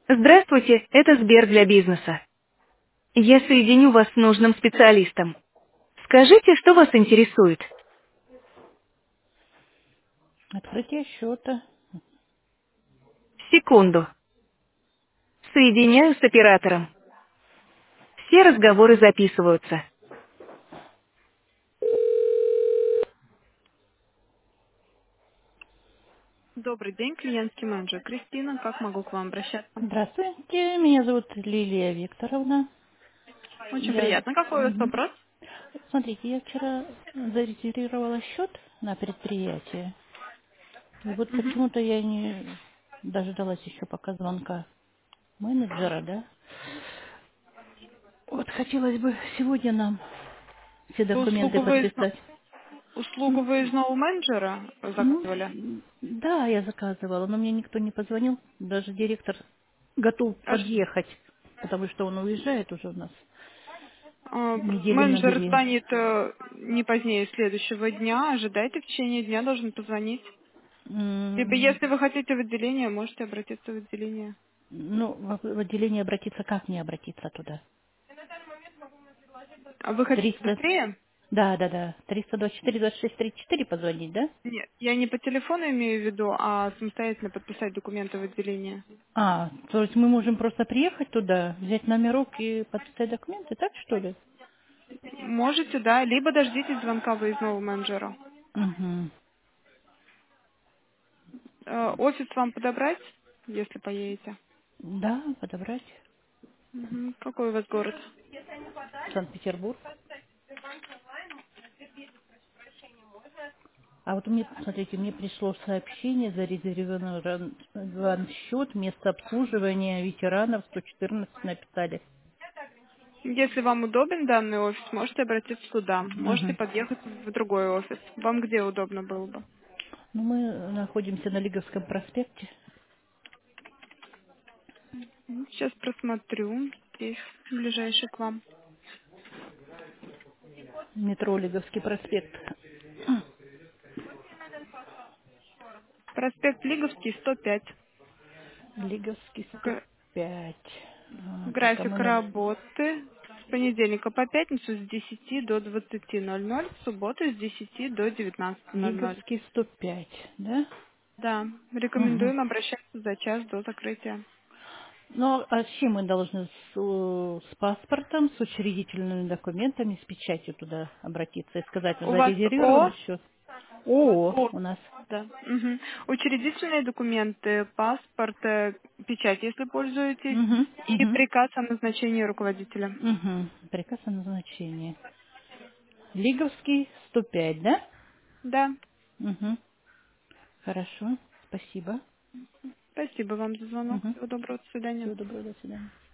Здравствуйте, это Сбер для бизнеса. Я соединю вас с нужным специалистом. Скажите, что вас интересует? Открытие счета. Секунду. Соединяю с оператором. Все разговоры записываются. Добрый день, клиентский менеджер Кристина. Как могу к вам обращаться? Здравствуйте, меня зовут Лилия Викторовна. Очень Я... приятно. Какой у вас Мгм. вопрос? Смотрите, я вчера зарезервировала счет на предприятие. И вот Мгм. почему-то я не дождалась еще пока звонка менеджера, да? Вот хотелось бы сегодня нам все документы подписать. Услугу М, выездного менеджера Ну, заказывали? да, я заказывала, но мне никто не позвонил. Даже директор готов подъехать, потому что он уезжает уже у нас недели на Менеджер две. звонит не позднее следующего дня. Ожидайте, в течение дня должен позвонить. Либо М, если вы хотите в отделение, можете обратиться в отделение. Ну, в отделение обратиться, как мне обратиться туда? А вы хотите 300. быстрее? Да, да, да. 324, 26, 34 позвонить, да? Нет, я не по телефону имею в виду, а самостоятельно подписать документы в отделении. А, то есть мы можем просто приехать туда, взять номерок и подписать документы, так что ли? Можете, да, либо дождитесь звонка выездного менеджера. Угу. Офис вам подобрать, если поедете? Да, подобрать. Мгм. Какой у вас город? Санкт-Петербург. А вот мне, смотрите, мне пришло сообщение, зарезервирован счет, место обслуживания ветеранов 114 написали. Если вам удобен данный офис, можете обратиться туда. Можете Угу. подъехать в другой офис. Вам где удобно было бы? Ну, мы находимся на Лиговском проспекте, Сейчас просмотрю. Здесь ближайший к вам. метро Лиговский проспект. Проспект Лиговский, 105. Лиговский Г- 105. Только мы График на работы с понедельника по пятницу с 10 до 20:00, в субботу с 10 до 19:00. Лиговский 105, да? Да, Угу. рекомендуем обращаться за час до закрытия. Ну, а с чем мы должны? С паспортом, с учредительными документами, с печатью туда обратиться и сказать, У вас зарезервирован счет? О, О, у нас. да. Мгм. Учредительные документы, паспорт, печать, если пользуетесь, Угу, и угу, приказ о назначении руководителя. угу. Приказ о назначении. Лиговский 105, да? Да. Угу. Хорошо, спасибо. Спасибо вам за звонок. Угу. Всего доброго. До свидания. Всего доброго, до свидания.